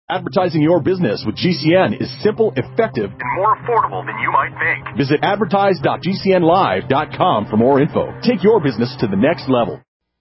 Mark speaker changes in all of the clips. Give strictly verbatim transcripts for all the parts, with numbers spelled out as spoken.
Speaker 1: Advertising your business with G C N is simple, effective, and more affordable than you might think. Visit advertise dot g c n live dot com for more info. Take your business to the next level.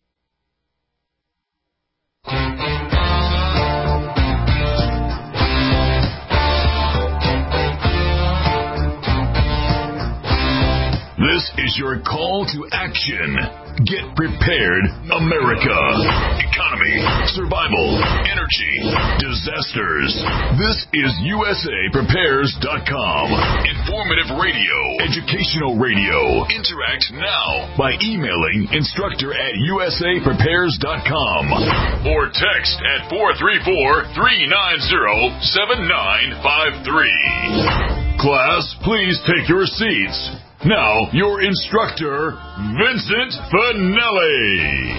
Speaker 2: This is your call to action. Get prepared, America. Economy, survival, energy, disasters. This is U S A Prepares dot com. Informative radio, educational radio. Interact now by emailing instructor at U S A Prepares dot com or text at four three four, three nine zero, seven nine five three. Class, please take your seats. Now, your instructor, Vincent Finelli.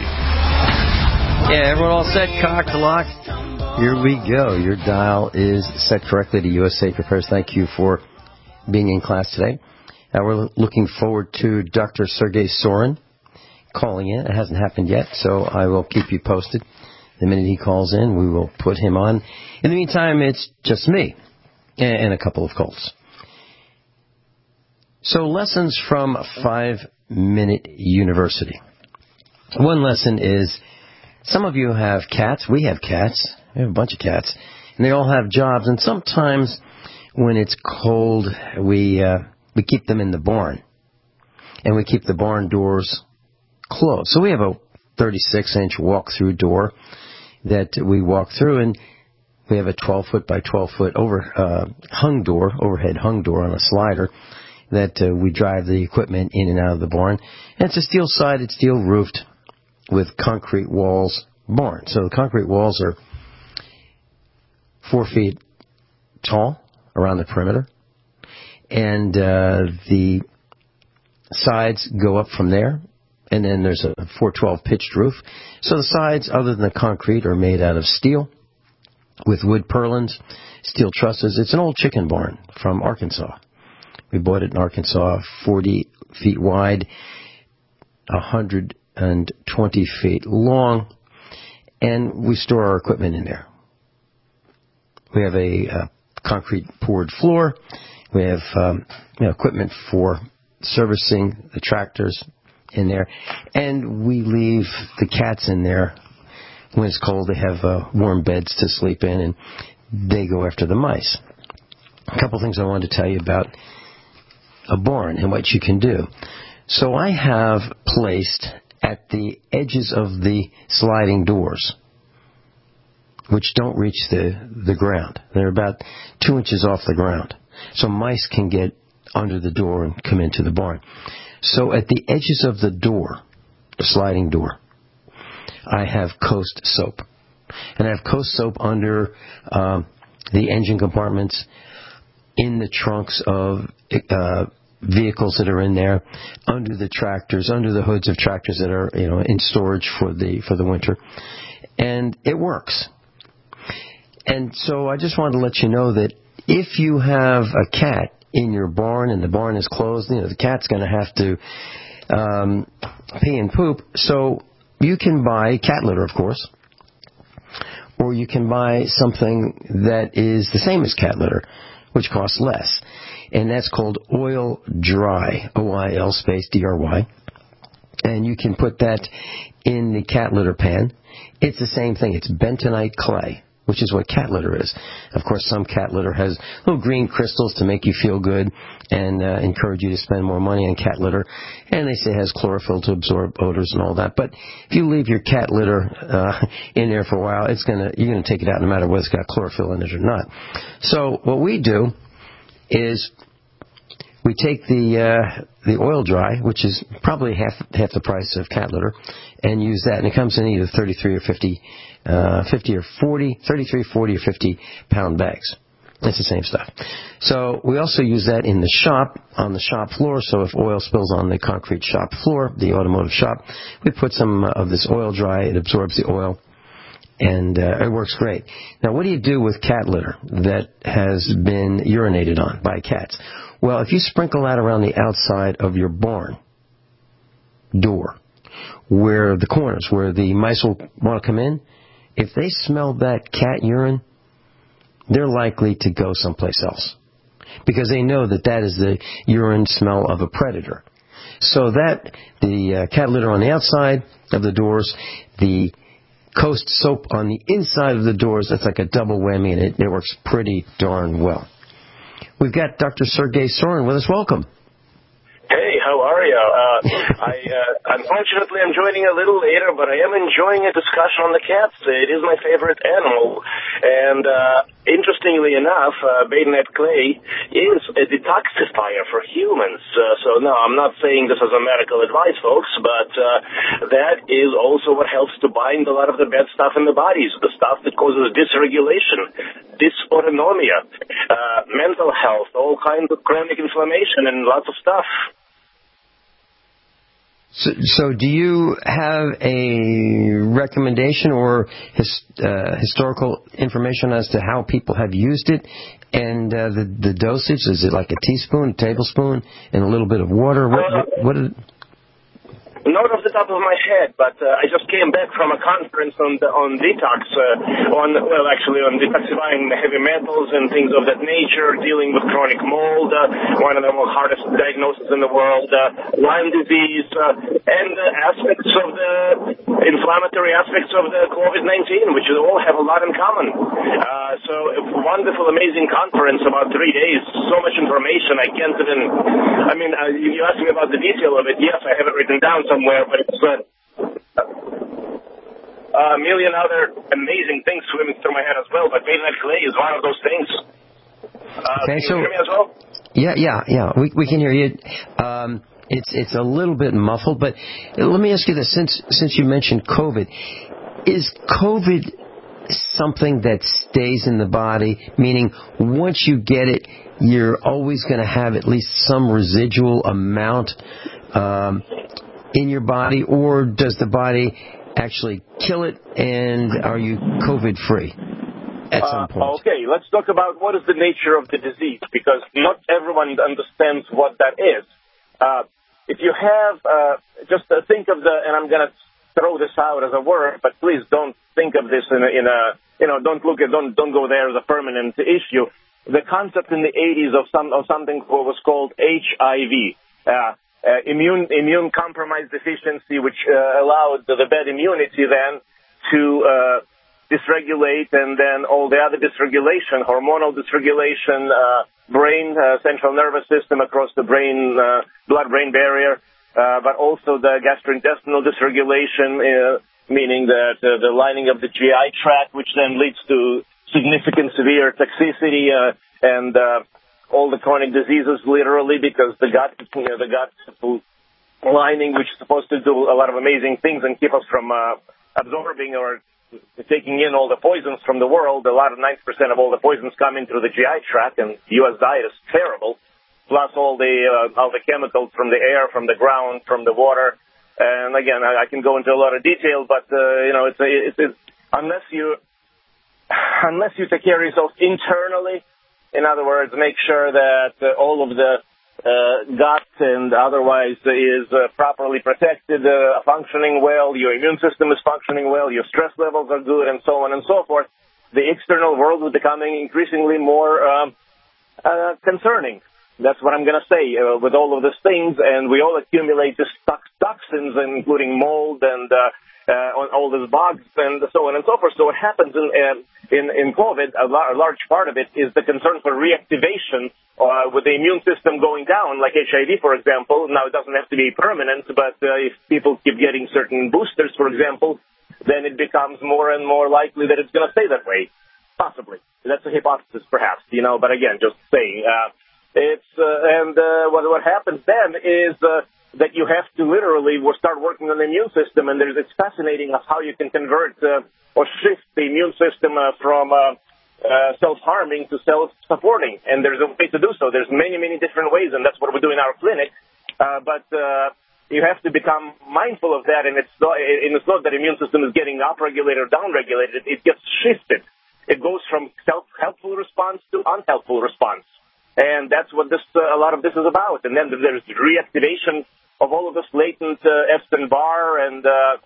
Speaker 3: Yeah, everyone all set, cocked, locked? Here we go. Your dial is set correctly to U S A Prepares. Thank you for being in class today. Now, we're looking forward to Doctor Sergey Sorin calling in. It hasn't happened yet, so I will keep you posted. The minute he calls in, we will put him on. In the meantime, it's just me and a couple of Colts. So lessons from Five Minute University. One lesson is, some of you have cats. We have cats. We have a bunch of cats. And they all have jobs. And sometimes when it's cold, we uh, we keep them in the barn. And we keep the barn doors closed. So we have a thirty-six inch walk-through door that we walk through. And we have a twelve foot by twelve foot over uh, hung door, overhead hung door on a slider, that uh, we drive the equipment in and out of the barn. And it's a steel-sided, steel-roofed with concrete walls barn. So the concrete walls are four feet tall around the perimeter. And uh, the sides go up from there. And then there's a four twelve pitched roof. So the sides, other than the concrete, are made out of steel with wood purlins, steel trusses. It's an old chicken barn from Arkansas. We bought it in Arkansas, forty feet wide, one hundred twenty feet long, and we store our equipment in there. We have a uh, concrete poured floor. We have um, you know, equipment for servicing the tractors in there, and we leave the cats in there. When it's cold, they have uh, warm beds to sleep in, and they go after the mice. A couple things I wanted to tell you about a barn and what you can do. So I have placed at the edges of the sliding doors, which don't reach the, the ground. They're about two inches off the ground. So mice can get under the door and come into the barn. So at the edges of the door, the sliding door, I have Coast soap. And I have Coast soap under um, the engine compartments, in the trunks of uh, vehicles that are in there, under the tractors, under the hoods of tractors that are, you know, in storage for the for the winter, and it works. And so I just wanted to let you know that if you have a cat in your barn and the barn is closed, you know, the cat's going to have to um, pee and poop. So you can buy cat litter, of course, or you can buy something that is the same as cat litter, which costs less. And that's called Oil Dry, O I L space D R Y. And you can put that in the cat litter pan. It's the same thing. It's bentonite clay, which is what cat litter is. Of course, some cat litter has little green crystals to make you feel good and uh, encourage you to spend more money on cat litter. And they say it has chlorophyll to absorb odors and all that. But if you leave your cat litter uh, in there for a while, it's gonna you're gonna take it out no matter whether it's got chlorophyll in it or not. So what we do is we take the uh, the Oil Dry, which is probably half half the price of cat litter, and use that. And it comes in either thirty-three or fifty, uh, fifty or forty, thirty-three, forty or fifty pound bags. It's the same stuff. So we also use that in the shop, on the shop floor. So if oil spills on the concrete shop floor, the automotive shop, we put some of this Oil Dry. It absorbs the oil, and uh, it works great. Now, what do you do with cat litter that has been urinated on by cats? Well, if you sprinkle that around the outside of your barn door, where the corners, where the mice will want to come in, if they smell that cat urine, they're likely to go someplace else because they know that that is the urine smell of a predator. So that, the uh, cat litter on the outside of the doors, the Coast soap on the inside of the doors, that's like a double whammy, and it, it works pretty darn well. We've got Doctor Sergey Sorin with us. Welcome.
Speaker 4: Hey, how are you? Uh, I, uh, unfortunately, I'm joining a little later, but I am enjoying a discussion on the cats. It is my favorite animal. And uh, interestingly enough, uh, Bayonet clay is a detoxifier for humans. Uh, so, no, I'm not saying this as a medical advice, folks, but uh, that is also what helps to bind a lot of the bad stuff in the bodies, the stuff that causes dysregulation, dysautonomia, uh, mental health, all kinds of chronic inflammation, and lots of stuff.
Speaker 3: So, so do you have a recommendation or his, uh, historical information as to how people have used it and uh, the, the dosage? Is it like a teaspoon, a tablespoon, and a little bit of water? What, what, what is it?
Speaker 4: Not off the top of my head, but uh, I just came back from a conference on the, on detox, uh, on well, actually on detoxifying heavy metals and things of that nature, dealing with chronic mold, uh, one of the most hardest diagnoses in the world, uh, Lyme disease, uh, and uh, aspects of the inflammatory aspects of the COVID nineteen, which all have a lot in common. Uh, so a wonderful, amazing conference, about three days, so much information. I can't even. I mean, uh, you asked me about the detail of it. Yes, I have it written down somewhere, but it's uh, a million other amazing things swimming through my head as well. But Bayonet clay is one of those things. Uh,
Speaker 3: okay,
Speaker 4: can you
Speaker 3: so,
Speaker 4: hear me as well?
Speaker 3: Yeah, yeah, yeah. We we can hear you. Um, it's it's a little bit muffled, but let me ask you this: since since you mentioned COVID, is COVID something that stays in the body? Meaning, once you get it, you're always going to have at least some residual amount um, in your body, or does the body actually kill it, and are you COVID-free at some point?
Speaker 4: Uh, okay, let's talk about what is the nature of the disease, because not everyone understands what that is. Uh, if you have, uh, just uh, think of the, and I'm going to throw this out as a word, but please don't think of this in a, in a you know, don't look at, don't don't go there as a permanent issue. The concept in the eighties of some of something what was called H I V. Uh, Uh, immune immune compromise deficiency, which uh, allowed the, the bad immunity then to uh, dysregulate, and then all the other dysregulation, hormonal dysregulation, uh, brain, uh, central nervous system across the brain, uh, blood-brain barrier, uh, but also the gastrointestinal dysregulation, uh, meaning that uh, the lining of the G I tract, which then leads to significant severe toxicity uh, and uh, all the chronic diseases, literally, because the gut, you know, the gut lining, which is supposed to do a lot of amazing things and keep us from uh, absorbing or taking in all the poisons from the world. A lot of ninety percent of all the poisons come in through the G I tract, and U S diet is terrible. Plus all the uh, all the chemicals from the air, from the ground, from the water. And again, I, I can go into a lot of detail, but uh, you know, it's, a, it's, it's unless you unless you take care of yourself internally. In other words, make sure that uh, all of the uh, gut and otherwise is uh, properly protected, uh, functioning well, your immune system is functioning well, your stress levels are good, and so on and so forth. The external world is becoming increasingly more um, uh, concerning. That's what I'm going to say uh, with all of these things, and we all accumulate these toxins, including mold and uh, uh, on all these bugs and so on and so forth. So what happens in uh, in, in COVID, a, lar- a large part of it is the concern for reactivation uh, with the immune system going down, like H I V, for example. Now, it doesn't have to be permanent, but uh, if people keep getting certain boosters, for example, then it becomes more and more likely that it's going to stay that way. Possibly. That's a hypothesis, perhaps, you know, but again, just saying. Uh, it's uh, and uh, what, what happens then is uh, that you have to literally start working on the immune system, and there's, it's fascinating of how you can convert uh, or shift the immune system uh, from uh, uh, self-harming to self-supporting. And there's a way to do so. There's many, many different ways, and that's what we do in our clinic. Uh, but uh, you have to become mindful of that, and it's not, and it's not that the immune system is getting upregulated or downregulated. It gets shifted. It goes from self-helpful response to unhelpful response. And that's what this uh, a lot of this is about. And then there's reactivation of all of this latent uh, Epstein-Barr and uh,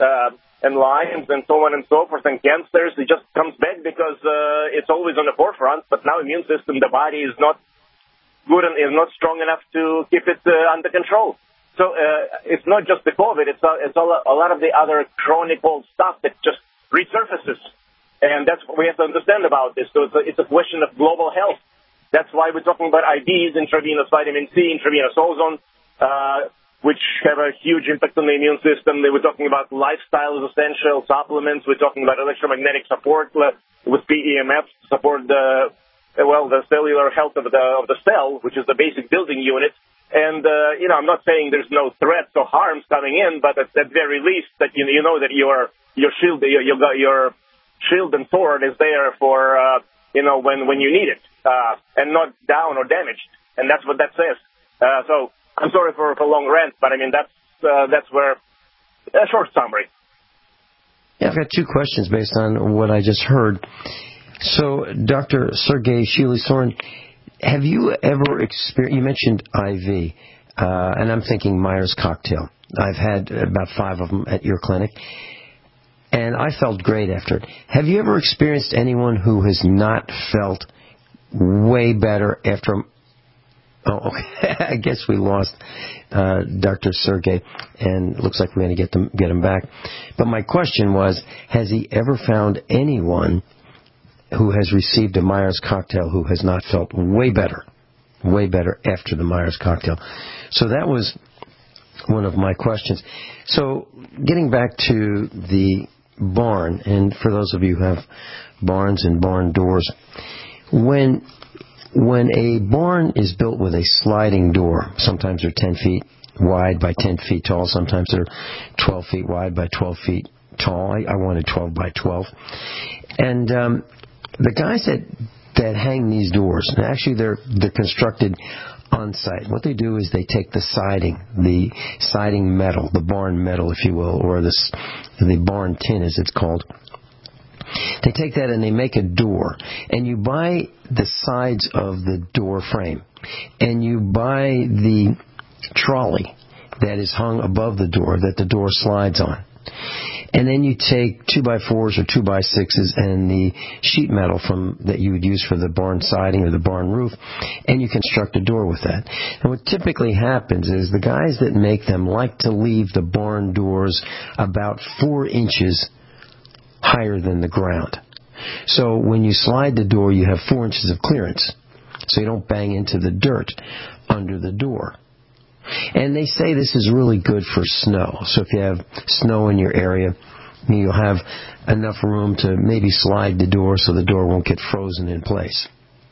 Speaker 4: uh, and Lyme's and so on and so forth, and cancers. It just comes back because uh, it's always on the forefront, but now immune system, the body is not good and is not strong enough to keep it uh, under control. So uh, it's not just the COVID, it's, a, it's a, a lot of the other chronic old stuff that just resurfaces. And that's what we have to understand about this. So it's a, it's a question of global health. That's why we're talking about I Vs, intravenous vitamin C, intravenous ozone, uh, which have a huge impact on the immune system. They were talking about lifestyle is essential, supplements. We're talking about electromagnetic support with P E M F to support the, well, the cellular health of the, of the cell, which is the basic building unit. And, uh, you know, I'm not saying there's no threats or harms coming in, but at the very least that you, you know that your, your shield, your, your shield and sword is there for, uh, you know, when, when you need it, uh, and not down or damaged. And that's what that says. Uh, so I'm sorry for, for long rant, but I mean, that's, uh, that's where, a short summary.
Speaker 3: Yeah, I've got two questions based on what I just heard. So, Doctor Sergei Shili-Soren, have you ever experienced, you mentioned I V, uh, and I'm thinking Myers cocktail. I've had about five of them at your clinic, and I felt great after it. Have you ever experienced anyone who has not felt way better after? Oh, okay. I guess we lost uh, Doctor Sergei, and it looks like we're going to get them get him back. But my question was, has he ever found anyone who has received a Myers cocktail who has not felt way better, way better after the Myers cocktail? So that was one of my questions. So getting back to the barn, and for those of you who have barns and barn doors, when when a barn is built with a sliding door, sometimes they're ten feet wide by ten feet tall, sometimes they're twelve feet wide by twelve feet tall. I, I wanted twelve by twelve. And um, the guys that that hang these doors, and actually they're they're constructed on site. What they do is they take the siding, the siding metal, the barn metal, if you will, or this the barn tin as it's called. They take that and they make a door, and you buy the sides of the door frame, and you buy the trolley that is hung above the door that the door slides on. And then you take two by fours or two by sixes and the sheet metal from that you would use for the barn siding or the barn roof, and you construct a door with that. And what typically happens is the guys that make them like to leave the barn doors about four inches higher than the ground. So when you slide the door, you have four inches of clearance, so you don't bang into the dirt under the door. And they say this is really good for snow. So if you have snow in your area, you'll have enough room to maybe slide the door so the door won't get frozen in place.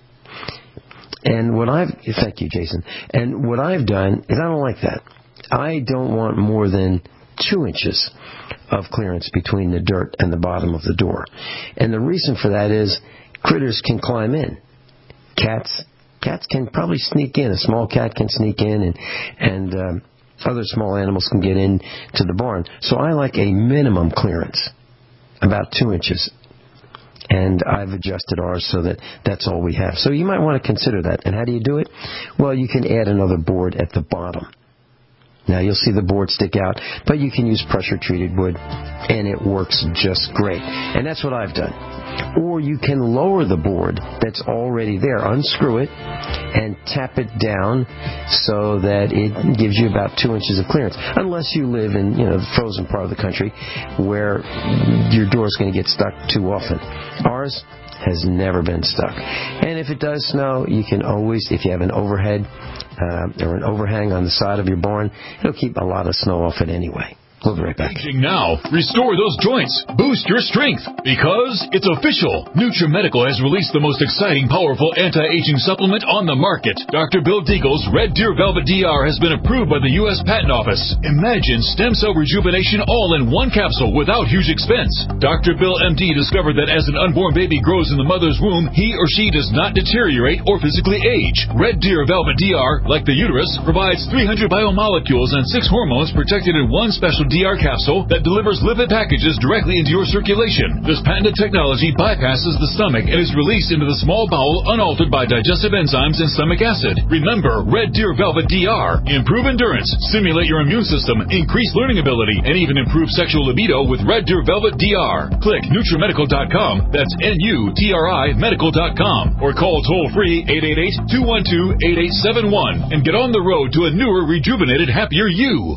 Speaker 3: And what I've, thank you, Jason. And what I've done is I don't like that. I don't want more than two inches of clearance between the dirt and the bottom of the door. And the reason for that is critters can climb in. Cats Cats can probably sneak in. A small cat can sneak in, and and um, other small animals can get in to the barn. So I like a minimum clearance, about two inches. And I've adjusted ours so that that's all we have. So you might want to consider that. And how do you do it? Well, you can add another board at the bottom. Now, you'll see the board stick out, but you can use pressure-treated wood, and it works just great. And that's what I've done. Or you can lower the board that's already there, unscrew it, and tap it down so that it gives you about two inches of clearance. Unless you live in, you know, the frozen part of the country where your door's going to get stuck too often. Ours has never been stuck. And if it does snow, you can always, if you have an overhead uh, or an overhang on the side of your barn, it'll keep a lot of snow off it anyway. We'll be right back.
Speaker 2: Aging now. Restore those joints. Boost your strength. Because it's official. NutriMedical has released the most exciting, powerful anti-aging supplement on the market. Doctor Bill Deagle's Red Deer Velvet D R has been approved by the U S Patent Office. Imagine stem cell rejuvenation all in one capsule without huge expense. Doctor Bill M D discovered that as an unborn baby grows in the mother's womb, he or she does not deteriorate or physically age. Red Deer Velvet D R, like the uterus, provides three hundred biomolecules and six hormones protected in one special D R capsule that delivers lipid packages directly into your circulation. This patented technology bypasses the stomach and is released into the small bowel unaltered by digestive enzymes and stomach acid. Remember, Red Deer Velvet D R. Improve endurance, stimulate your immune system, increase learning ability, and even improve sexual libido with Red Deer Velvet D R. Click Nutrimedical dot com. That's N U T R I medical dot com. Or call toll-free eight eight eight, two one two, eight eight seven one and get on the road to a newer, rejuvenated, happier you.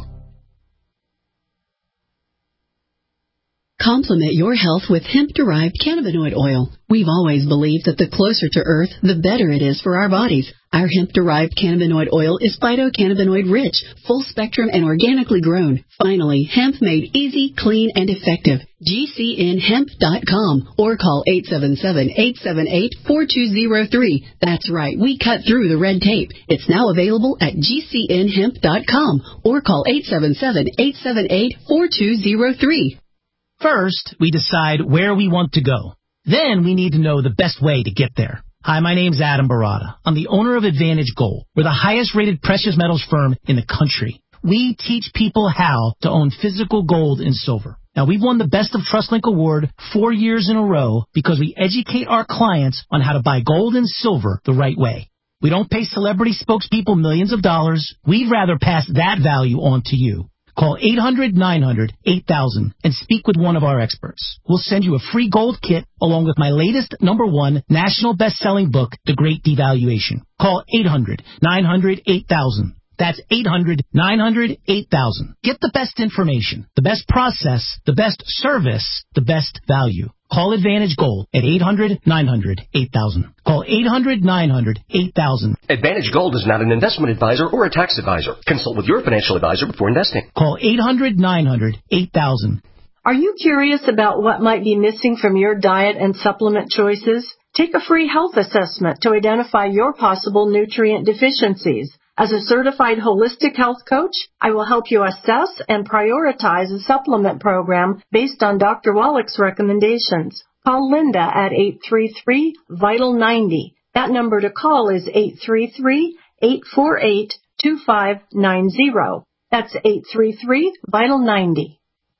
Speaker 5: Complement your health with hemp-derived cannabinoid oil. We've always believed that the closer to Earth, the better it is for our bodies. Our hemp-derived cannabinoid oil is phytocannabinoid-rich, full-spectrum, and organically grown. Finally, hemp made easy, clean, and effective. G C N hemp dot com or call eight seven seven, eight seven eight, four two zero three. That's right, we cut through the red tape. It's now available at G C N hemp dot com or call eight seven seven, eight seven eight, four two zero three.
Speaker 6: First, we decide where we want to go. Then we need to know the best way to get there. Hi, my name's Adam Barada. I'm the owner of Advantage Gold. We're the highest-rated precious metals firm in the country. We teach people how to own physical gold and silver. Now, we've won the Best of TrustLink Award four years in a row because we educate our clients on how to buy gold and silver the right way. We don't pay celebrity spokespeople millions of dollars. We'd rather pass that value on to you. Call eight hundred, nine hundred, eight thousand and speak with one of our experts. We'll send you a free gold kit along with my latest number one national best-selling book, The Great Devaluation. Call eight hundred, nine hundred, eight thousand. That's eight hundred, nine hundred, eight thousand. Get the best information, the best process, the best service, the best value. Call Advantage Gold at eight hundred, nine hundred, eight thousand. Call eight hundred, nine hundred, eight thousand.
Speaker 7: Advantage Gold is not an investment advisor or a tax advisor. Consult with your financial advisor before investing.
Speaker 6: Call eight hundred, nine hundred, eight thousand.
Speaker 8: Are you curious about what might be missing from your diet and supplement choices? Take a free health assessment to identify your possible nutrient deficiencies. As a certified holistic health coach, I will help you assess and prioritize a supplement program based on Doctor Wallach's recommendations. Call Linda at eight three three, vital ninety. That number to call is eight three three, eight four eight, two five nine zero. That's eight three three, vital ninety.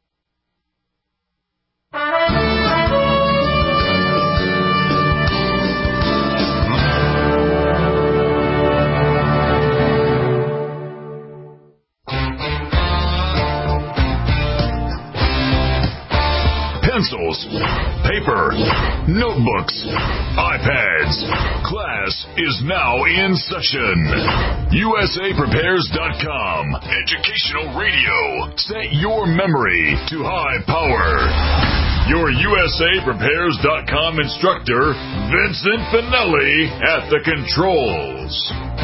Speaker 2: Pencils, paper, notebooks, iPads. Class is now in session. U S A Prepares dot com. Educational radio. Set your memory to high power. Your U S A Prepares dot com instructor, Vincent Finelli, at the controls.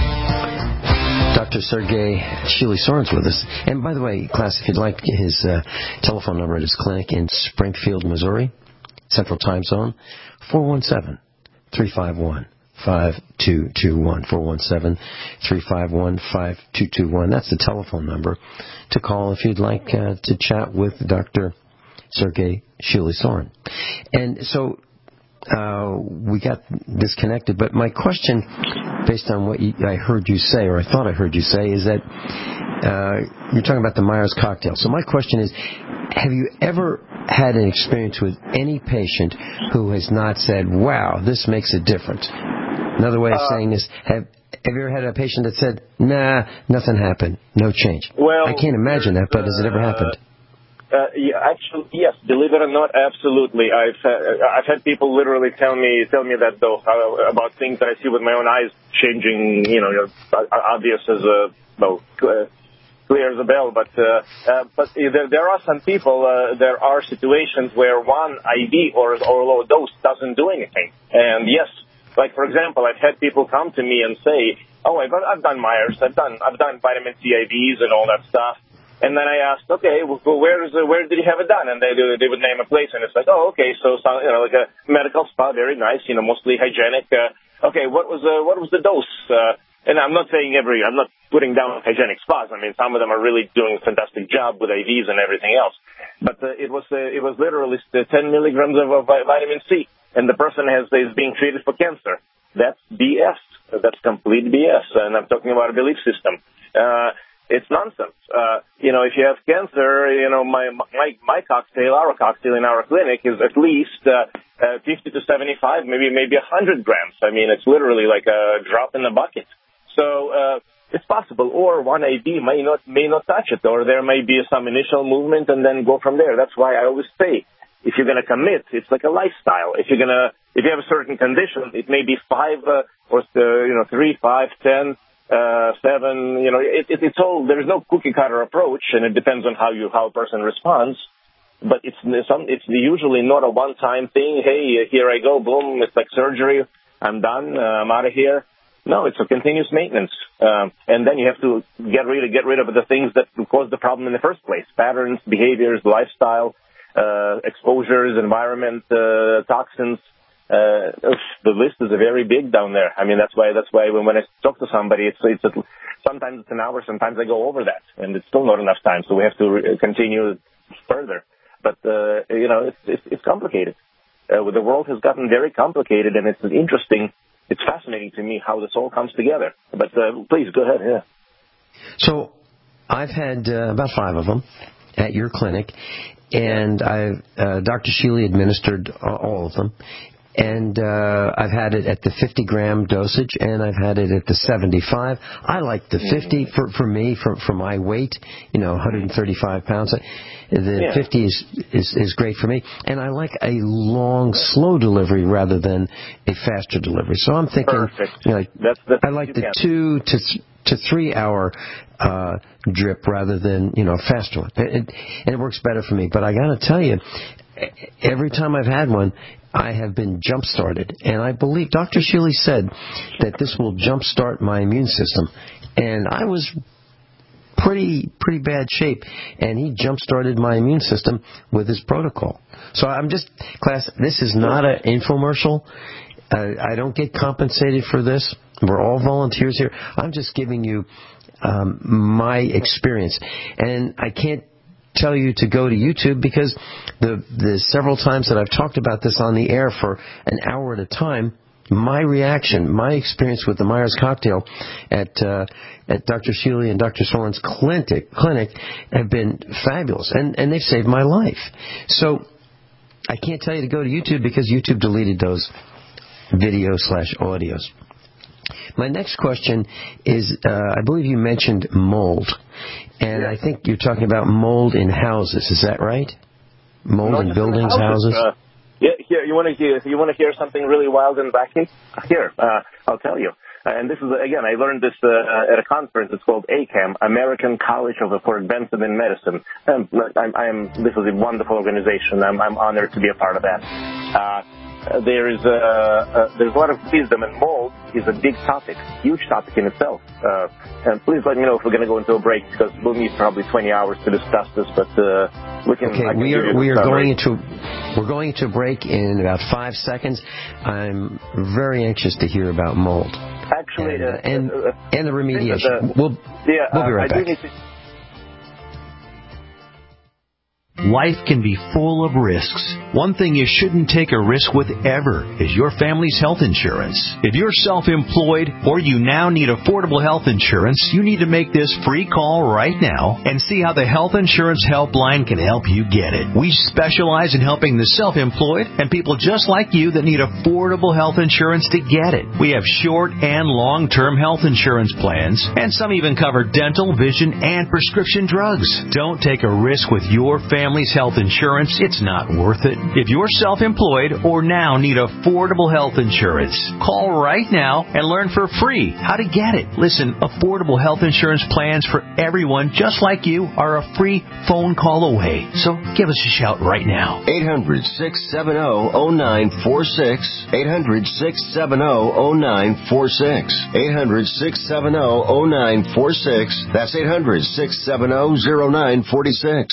Speaker 3: Doctor Sergey Shili-Soren's with us. And by the way, class, if you'd like his uh, telephone number at his clinic in Springfield, Missouri, Central Time Zone, four one seven, three five one, five two two one, four one seven, three five one, five two two one. That's the telephone number to call if you'd like uh, to chat with Doctor Sergey Shili-Soren. And so uh, we got disconnected, but my question, based on what you, I heard you say, or I thought I heard you say, is that uh, you're talking about the Myers cocktail. So my question is, have you ever had an experience with any patient who has not said, wow, this makes a difference? Another way of uh, saying this, have, have you ever had a patient that said, nah, nothing happened, no change?
Speaker 4: Well,
Speaker 3: I can't imagine that, but has it ever happened?
Speaker 4: Uh, yeah, actually, yes. Believe it or not, absolutely. I've uh, I've had people literally tell me tell me that though uh, about things that I see with my own eyes changing. You know, obvious as a well, clear as a bell. But uh, uh, but there, there are some people. Uh, there are situations where one I V or or low dose doesn't do anything. And yes, like for example, I've had people come to me and say, "Oh, I've I've done Myers, I've done I've done vitamin C I Vs and all that stuff." And then I asked, okay, well, where is uh, where did you have it done? And they they would name a place, and it's like, oh, okay, so, so you know, like a medical spa, very nice, you know, mostly hygienic. Uh, okay, what was uh, what was the dose? Uh, and I'm not saying every, I'm not putting down hygienic spas. I mean, some of them are really doing a fantastic job with I Vs and everything else. But uh, it was uh, it was literally ten milligrams of, of vitamin C, and the person has is being treated for cancer. That's B S. That's complete B S, and I'm talking about a belief system. Uh, it's nonsense. Uh, you know, if you have cancer, you know, my my my cocktail, our cocktail in our clinic is at least uh, uh, fifty to seventy-five, maybe maybe one hundred grams. I mean, it's literally like a drop in the bucket. So uh, it's possible. Or one A B may not may not touch it, or there may be some initial movement and then go from there. That's why I always say, if you're going to commit, it's like a lifestyle. If you're going to, if you have a certain condition, it may be five uh, or, uh, you know, three, five, ten, uh, seven, you know, it, it, it's all, there's no cookie cutter approach, and it depends on how you, how a person responds. But it's some, it's usually not a one-time thing. Hey, here I go, boom, it's like surgery. I'm done. Uh, I'm out of here. No, it's a continuous maintenance. Um, and then you have to get rid of, get rid of the things that caused the problem in the first place. Patterns, behaviors, lifestyle, uh, exposures, environment, uh, toxins. Uh, the list is very big down there. I mean, that's why, that's why when, when I talk to somebody, it's, it's a, sometimes it's an hour, sometimes I go over that, and it's still not enough time. So we have to re- continue further. But, uh, you know, it's, it's, it's complicated. Uh, the world has gotten very complicated, and it's interesting. It's fascinating to me how this all comes together. But uh, please, go ahead, yeah.
Speaker 3: So I've had uh, about five of them at your clinic, and I, uh, Doctor Sheely administered all of them. And uh, I've had it at the fifty gram dosage, and I've had it at the seventy-five. I like the fifty for for me, for for my weight, you know, one hundred thirty-five pounds. The yeah. fifty is, is is great for me, and I like a long, slow delivery rather than a faster delivery. So I'm thinking, you know, that's, that's I like the can. two to th- to three hour uh, drip rather than, you know, a faster one, it, it, and it works better for me. But I got to tell you, every time I've had one, I have been jump-started. And I believe Doctor Sheely said that this will jump-start my immune system. And I was pretty pretty bad shape, and he jump-started my immune system with his protocol. So I'm just, class, this is not an infomercial. Uh, I don't get compensated for this. We're all volunteers here. I'm just giving you um, my experience. And I can't tell you to go to YouTube because the the several times that I've talked about this on the air for an hour at a time, my reaction, my experience with the Myers cocktail at uh, at Doctor Sheely and Doctor Soren's clinic clinic have been fabulous, and and they've saved my life. So I can't tell you to go to YouTube because YouTube deleted those videos slash audios. My next question is, uh, I believe you mentioned mold, and yeah. I think you're talking about mold in houses. Is that right? Mold Not in buildings, in houses. houses? Uh,
Speaker 4: yeah, here you want to hear. You want to hear something really wild and wacky? Here, uh, I'll tell you. Uh, and this is again, I learned this uh, at a conference. It's called A C A M, American College of for Advancement in Medicine. Um, I'm, I'm, this is a wonderful organization. I'm, I'm honored to be a part of that. Uh, Uh, there is a, uh, there's a lot of wisdom, and mold is a big topic, huge topic in itself. Uh, and please let me know if we're going to go into a break, because we'll need probably twenty hours to discuss this. But uh, we can.
Speaker 3: Okay,
Speaker 4: I can
Speaker 3: we are we are
Speaker 4: summary.
Speaker 3: going into we're going into a break in about five seconds. I'm very anxious to hear about mold.
Speaker 4: Actually,
Speaker 3: and uh,
Speaker 4: uh,
Speaker 3: and,
Speaker 4: uh,
Speaker 3: and the remediation.
Speaker 4: Uh,
Speaker 3: we'll
Speaker 4: yeah,
Speaker 3: we'll be right
Speaker 4: uh, I
Speaker 3: back.
Speaker 4: do need to
Speaker 9: Life can be full of risks. One thing you shouldn't take a risk with ever is your family's health insurance. If you're self-employed or you now need affordable health insurance, you need to make this free call right now and see how the Health Insurance Helpline can help you get it. We specialize in helping the self-employed and people just like you that need affordable health insurance to get it. We have short and long-term health insurance plans, and some even cover dental, vision, and prescription drugs. Don't take a risk with your family. Family's health insurance, it's not worth it. If you're self-employed or now need affordable health insurance, call right now and learn for free how to get it. Listen, affordable health insurance plans for everyone just like you are a free phone call away. So give us a shout right now.
Speaker 10: eight hundred, six seven zero, zero nine four six. eight hundred, six seven zero, zero nine four six. eight hundred, six seven zero, zero nine four six. That's eight hundred, six seven zero, zero nine four six.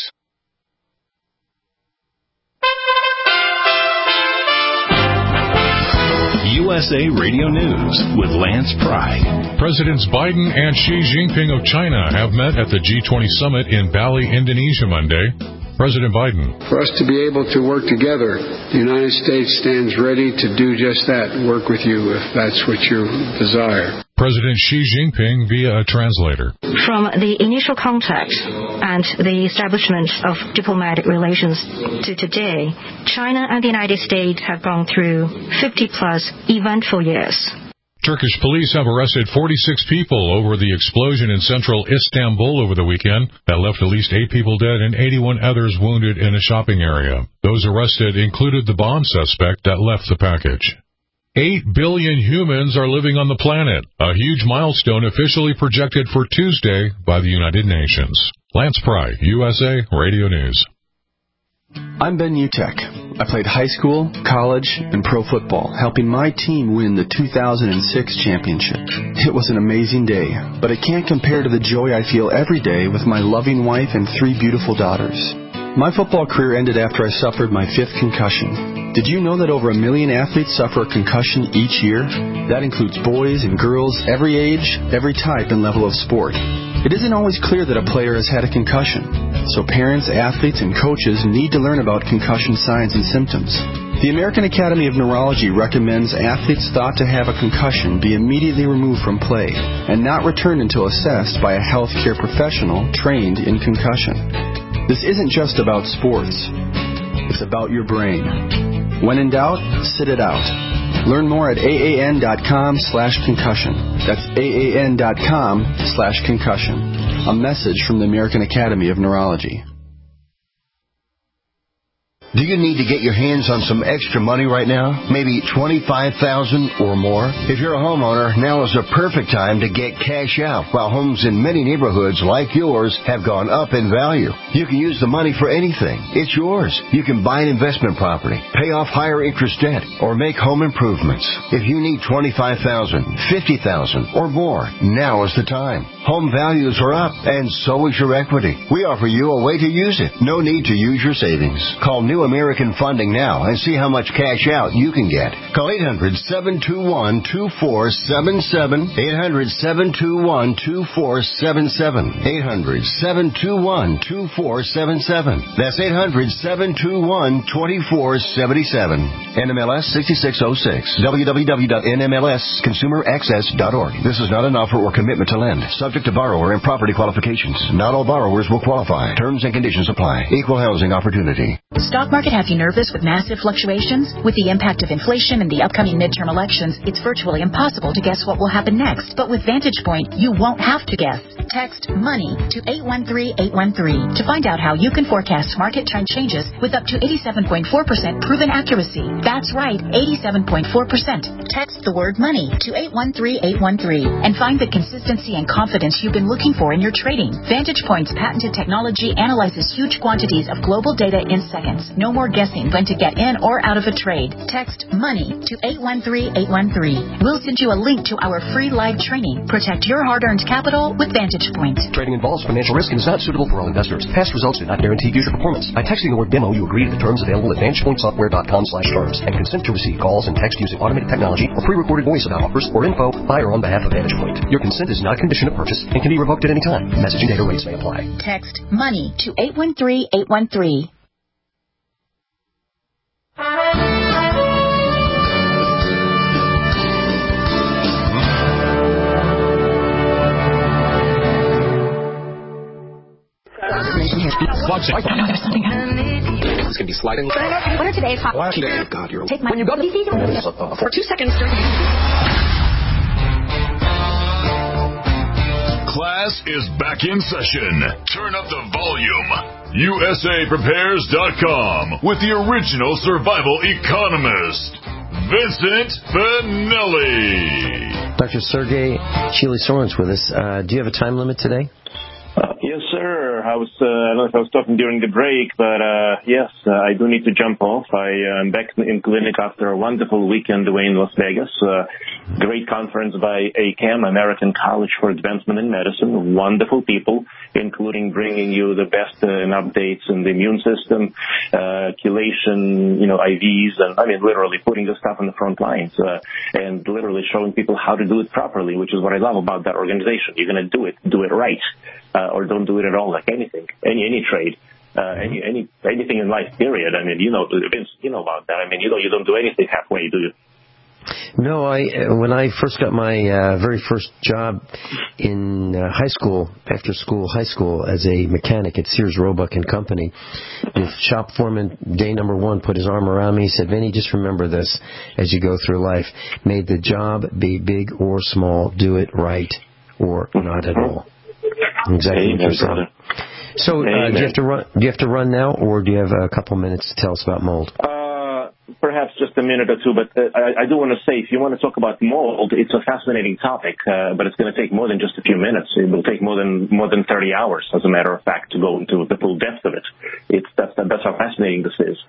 Speaker 2: U S A Radio News with Lance Pry.
Speaker 11: Presidents Biden and Xi Jinping of China have met at the G twenty summit in Bali, Indonesia Monday. President Biden.
Speaker 12: For us to be able to work together, the United States stands ready to do just that, work with you if that's what you desire.
Speaker 11: President Xi Jinping via a translator.
Speaker 13: From the initial contact and the establishment of diplomatic relations to today, China and the United States have gone through fifty-plus eventful years.
Speaker 11: Turkish police have arrested forty-six people over the explosion in central Istanbul over the weekend that left at least eight people dead and eighty-one others wounded in a shopping area. Those arrested included the bomb suspect that left the package. Eight billion humans are living on the planet, a huge milestone officially projected for Tuesday by the United Nations. Lance Pry, U S A Radio News.
Speaker 14: I'm Ben Utek. I played high school, college, and pro football, helping my team win the two thousand six championship. It was an amazing day, but it can't compare to the joy I feel every day with my loving wife and three beautiful daughters. My football career ended after I suffered my fifth concussion. Did you know that over a million athletes suffer a concussion each year? That includes boys and girls, every age, every type and level of sport. It isn't always clear that a player has had a concussion, so parents, athletes, and coaches need to learn about concussion signs and symptoms. The American Academy of Neurology recommends athletes thought to have a concussion be immediately removed from play and not returned until assessed by a healthcare professional trained in concussion. This isn't just about sports. It's about your brain. When in doubt, sit it out. Learn more at aan.com slash concussion. That's aan.com slash concussion. A message from the American Academy of Neurology.
Speaker 10: Do you need to get your hands on some extra money right now? Maybe twenty-five thousand dollars or more? If you're a homeowner, now is the perfect time to get cash out while homes in many neighborhoods like yours have gone up in value. You can use the money for anything. It's yours. You can buy an investment property, pay off higher interest debt, or make home improvements. If you need twenty-five thousand dollars, fifty thousand dollars, or more, now is the time. Home values are up, and so is your equity. We offer you a way to use it. No need to use your savings. Call New American Funding now and see how much cash out you can get. Call eight hundred, seven two one, two four seven seven, eight hundred, seven two one, two four seven seven, eight hundred, seven two one, two four seven seven. That's eight hundred, seven two one, two four seven seven. N M L S sixty-six oh six. w w w dot n m l s consumer access dot org. This is not an offer or commitment to lend. Subject to borrower and property qualifications. Not all borrowers will qualify. Terms and conditions apply. Equal housing opportunity.
Speaker 15: Stock market has you nervous with massive fluctuations? With the impact of inflation and the upcoming midterm elections, it's virtually impossible to guess what will happen next. But with Vantage Point, you won't have to guess. Text MONEY to eight one three eight one three to find out how you can forecast market trend changes with up to eighty-seven point four percent proven accuracy. That's right, eighty-seven point four percent. Text the word MONEY to eight one three eight one three and find the consistency and confidence you've been looking for in your trading. Vantage Point's patented technology analyzes huge quantities of global data in seconds. No more guessing when to get in or out of a trade. Text MONEY to eight one three eight one three. We'll send you a link to our free live training. Protect your hard-earned capital with Vantage Point.
Speaker 7: Trading involves financial risk and is not suitable for all investors. Past results do not guarantee future performance. By texting the word demo, you agree to the terms available at vantage point software dot com slash terms and consent to receive calls and text using automated technology or pre-recorded voice about offers or info by or on behalf of Vantage Point. Your consent is not a condition of purchase and can be revoked at any time. Messaging data rates may apply.
Speaker 15: Text MONEY to eight one three eight one three.
Speaker 16: There's something happening. It's going to be sliding. What are today's hot? God, you're Take my when you go to for two seconds.
Speaker 2: Class is back in session. Turn up the volume. U S A prepares dot com with the original survival economist, Vincent Finelli.
Speaker 3: Doctor Sergey Chili-Soren's with us. Uh, do you have a time limit today?
Speaker 4: Uh, yes, sir. I was, uh, I don't know if I was talking during the break, but, uh, yes, uh, I do need to jump off. I am back in clinic after a wonderful weekend away in Las Vegas. Uh, great conference by A C A M, American College for Advancement in Medicine. Wonderful people, including bringing you the best uh, in updates in the immune system, uh, chelation, you know, I Vs, and I mean, literally putting the stuff on the front lines, uh, and literally showing people how to do it properly, which is what I love about that organization. You're going to do it, do it right. Uh, or don't do it at all, like anything, any any trade, uh, any any anything in life. Period. I mean, you know, Vince, you know about that. I mean, you know, you don't do anything halfway, do you?
Speaker 3: No, I when I first got my uh, very first job in uh, high school, after school, high school, as a mechanic at Sears Roebuck and Company, the shop foreman, day number one, put his arm around me. He said, "Vinny, just remember this as you go through life. May the job be big or small, do it right or not at all." Exactly what you're saying. So, uh, do you have to run? Do you have to run now, or do you have a couple minutes to tell us about mold?
Speaker 4: Uh, perhaps just a minute or two, but uh, I, I do want to say, if you want to talk about mold, it's a fascinating topic, uh, but it's going to take more than just a few minutes. It will take more than more than thirty hours, as a matter of fact, to go into the full depth of it. It's that's that's how fascinating this is.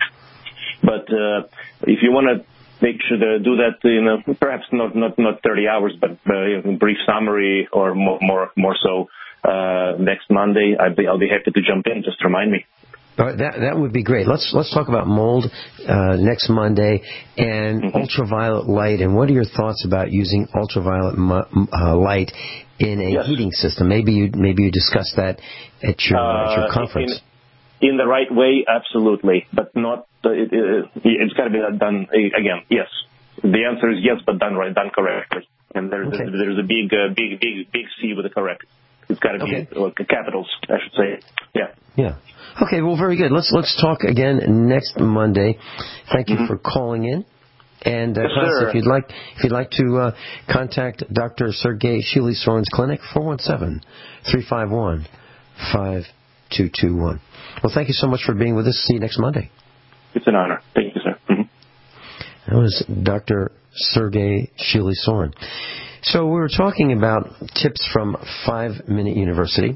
Speaker 4: But uh, if you want to make sure to do that, you know, perhaps not not not thirty hours, but uh, a brief summary, or more more more so. Uh, next Monday, I'll be, I'll be happy to jump in. Just remind me.
Speaker 3: All right, that that would be great. Let's let's talk about mold uh, next Monday and mm-hmm. ultraviolet light. And what are your thoughts about using ultraviolet mu- uh, light in a yes. heating system? Maybe you maybe you discussed that at your uh, at your conference.
Speaker 4: In, in the right way, absolutely, but not. Uh, it, it, it's got to be done again. Yes, the answer is yes, but done right, done correctly. And there's okay. a, there's a big uh, big big big C with the correct. It's got to be okay. uh, capitals, I should say. Yeah.
Speaker 3: Yeah. Okay. Well, very good. Let's let's talk again next Monday. Thank you mm-hmm. for calling in. And uh,
Speaker 4: yes,
Speaker 3: Klaus,
Speaker 4: sir.
Speaker 3: if you'd like, if you'd like to uh, contact Doctor Sergei Shili-Soren's clinic, four one seven, three five one, five two two one. Well, thank you so much for being with us. See you next Monday.
Speaker 4: It's an honor. Thank you, sir. Mm-hmm.
Speaker 3: That was Doctor Sergei Shili-Soren. So we were talking about tips from Five Minute University.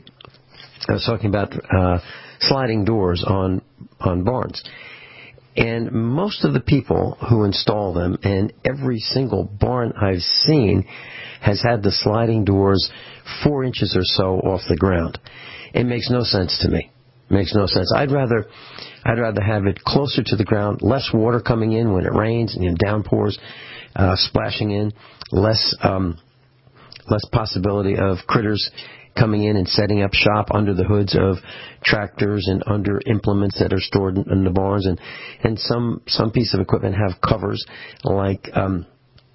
Speaker 3: I was talking about uh, sliding doors on on barns. And most of the people who install them, and every single barn I've seen, has had the sliding doors four inches or so off the ground. It makes no sense to me. It makes no sense. I'd rather I'd rather have it closer to the ground, less water coming in when it rains and you know, downpours uh, splashing in. Less um, less possibility of critters coming in and setting up shop under the hoods of tractors and under implements that are stored in, in the barns, and and some some piece of equipment have covers like um,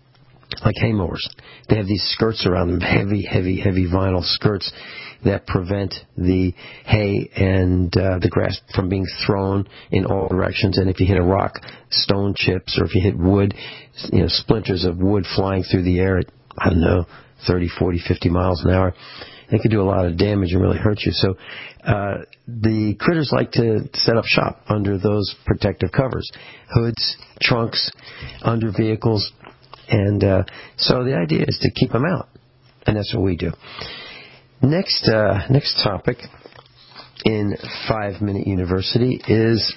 Speaker 3: like hay mowers. They have these skirts around them, heavy, heavy, heavy vinyl skirts that prevent the hay and uh, the grass from being thrown in all directions. And if you hit a rock, stone chips, or if you hit wood, you know, splinters of wood flying through the air at, I don't know, thirty, forty, fifty miles an hour, they could do a lot of damage and really hurt you. So uh, the critters like to set up shop under those protective covers, hoods, trunks, under vehicles. And uh, so the idea is to keep them out, and that's what we do. Next, uh, next topic in Five Minute University is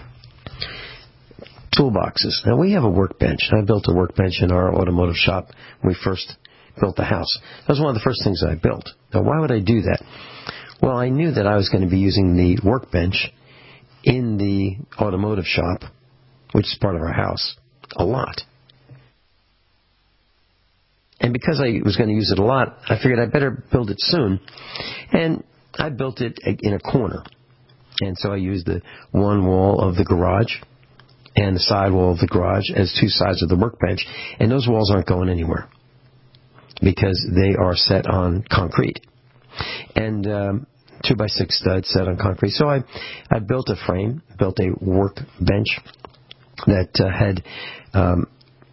Speaker 3: toolboxes. Now, we have a workbench. I built a workbench in our automotive shop when we first built the house. That was one of the first things I built. Now, why would I do that? Well, I knew that I was going to be using the workbench in the automotive shop, which is part of our house, a lot. And because I was going to use it a lot, I figured I better build it soon. And I built it in a corner. And so I used the one wall of the garage and the side wall of the garage as two sides of the workbench. And those walls aren't going anywhere because they are set on concrete. And um, two by six studs set on concrete. So I, I built a frame, built a workbench that uh, had um,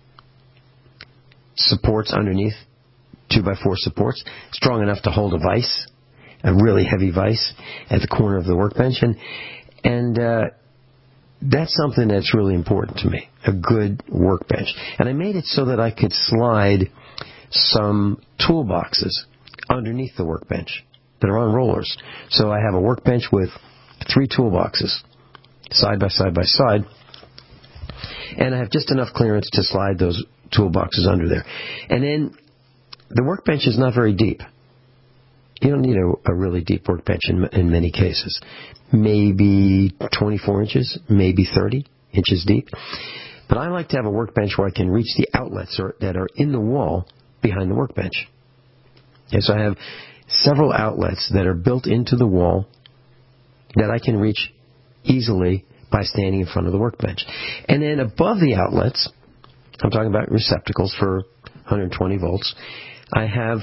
Speaker 3: supports underneath, two by four supports, strong enough to hold a vise, a really heavy vise at the corner of the workbench. And, and uh, that's something that's really important to me, a good workbench. And I made it so that I could slide some toolboxes underneath the workbench that are on rollers. So I have a workbench with three toolboxes, side by side by side, and I have just enough clearance to slide those toolboxes under there. And then the workbench is not very deep. You don't need a, a really deep workbench in, in many cases. Maybe twenty-four inches, maybe thirty inches deep. But I like to have a workbench where I can reach the outlets or, that are in the wall behind the workbench. And so I have several outlets that are built into the wall that I can reach easily by standing in front of the workbench. And then above the outlets, I'm talking about receptacles for one hundred twenty volts. I have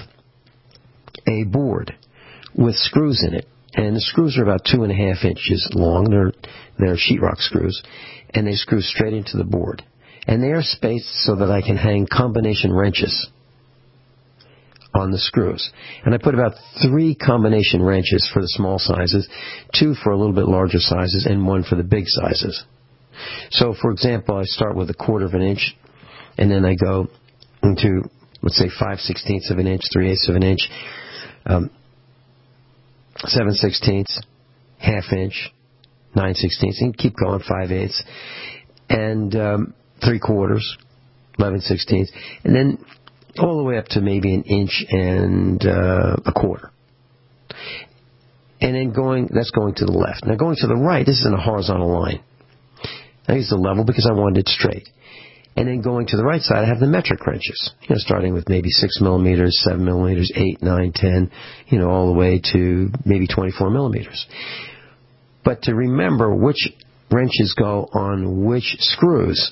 Speaker 3: a board with screws in it, and the screws are about two and a half inches long. They're they're sheetrock screws, and they screw straight into the board. And they are spaced so that I can hang combination wrenches on the screws. And I put about three combination wrenches for the small sizes, two for a little bit larger sizes, and one for the big sizes. So, for example, I start with a quarter of an inch, and then I go into, let's say, five sixteenths of an inch, three eighths of an inch, um, seven sixteenths, half inch, nine sixteenths, and keep going, five eighths, and um, three quarters, eleven sixteenths, and then all the way up to maybe an inch and uh, a quarter. And then going, that's going to the left. Now going to the right, this is in a horizontal line. I use the level because I wanted it straight. And then going to the right side, I have the metric wrenches, you know, starting with maybe six millimeters, seven millimeters, eight, nine, ten, you know, all the way to maybe twenty-four millimeters. But to remember which wrenches go on which screws,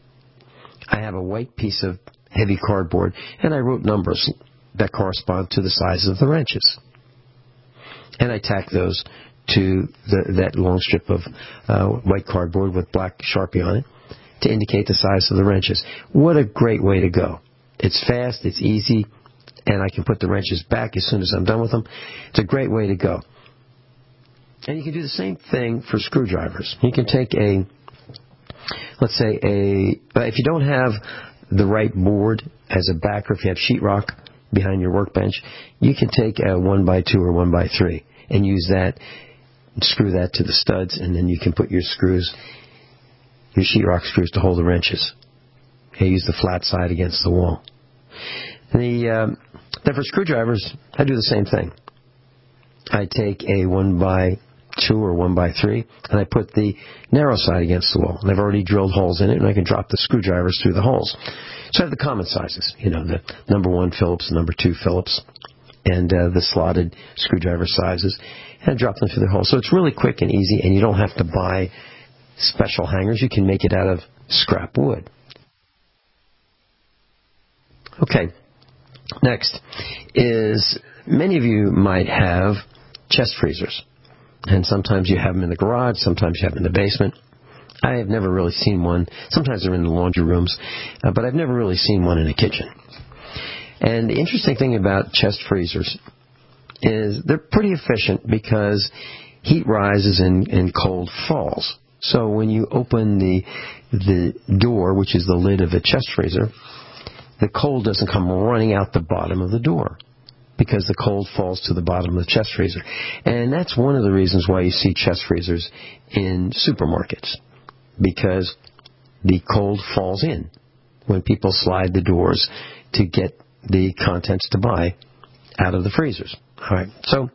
Speaker 3: I have a white piece of heavy cardboard, and I wrote numbers that correspond to the size of the wrenches. And I tack those to the, that long strip of uh, white cardboard with black Sharpie on it to indicate the size of the wrenches. What a great way to go. It's fast, it's easy, and I can put the wrenches back as soon as I'm done with them. It's a great way to go. And you can do the same thing for screwdrivers. You can take a, let's say a, if you don't have the right board as a backer, if you have sheetrock behind your workbench, you can take a one by two or one by three and use that, screw that to the studs, and then you can put your screws, your sheetrock screws to hold the wrenches. You use the flat side against the wall. The um, then for screwdrivers, I do the same thing. I take a one by two or one by three, and I put the narrow side against the wall. And I've already drilled holes in it, and I can drop the screwdrivers through the holes. So I have the common sizes, you know, the number one Phillips, number two Phillips, and uh, the slotted screwdriver sizes, and I drop them through the holes. So it's really quick and easy, and you don't have to buy special hangers. You can make it out of scrap wood. Okay, next is, many of you might have chest freezers. And sometimes you have them in the garage, sometimes you have them in the basement. I have never really seen one. Sometimes they're in the laundry rooms, uh, but I've never really seen one in a kitchen. And the interesting thing about chest freezers is they're pretty efficient because heat rises and, and cold falls. So when you open the the door, which is the lid of a chest freezer, the cold doesn't come running out the bottom of the door, because the cold falls to the bottom of the chest freezer. And that's one of the reasons why you see chest freezers in supermarkets, because the cold falls in when people slide the doors to get the contents to buy out of the freezers. All right, so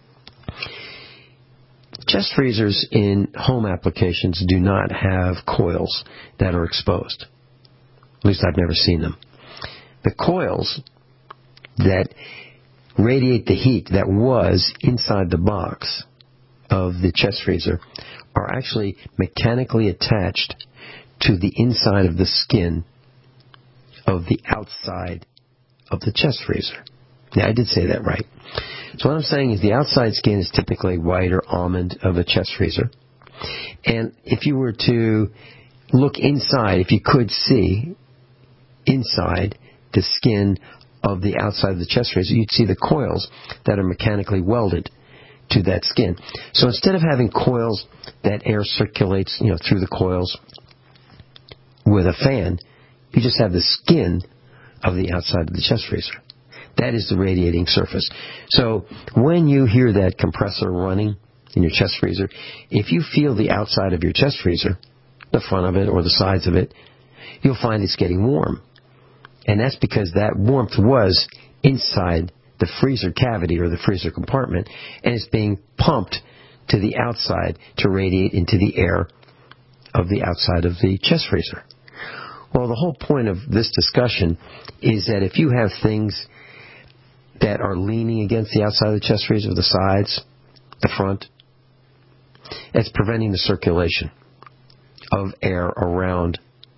Speaker 3: chest freezers in home applications do not have coils that are exposed. At least I've never seen them. The coils that radiate the heat that was inside the box of the chest freezer are actually mechanically attached to the inside of the skin of the outside of the chest freezer. Yeah, I did say that right. So what I'm saying is the outside skin is typically white or almond of a chest freezer. And if you were to look inside, if you could see inside the skin of the outside of the chest freezer, you'd see the coils that are mechanically welded to that skin. So instead of having coils that air circulates, you know, through the coils with a fan, you just have the skin of the outside of the chest freezer. That is the radiating surface. So when you hear that compressor running in your chest freezer, if you feel the outside of your chest freezer, the front of it or the sides of it, you'll find it's getting warm. And that's because that warmth was inside the freezer cavity or the freezer compartment, and it's being pumped to the outside to radiate into the air of the outside of the chest freezer. Well, the whole point of this discussion is that if you have things that are leaning against the outside of the chest freezer, the sides, the front, it's preventing the circulation of air around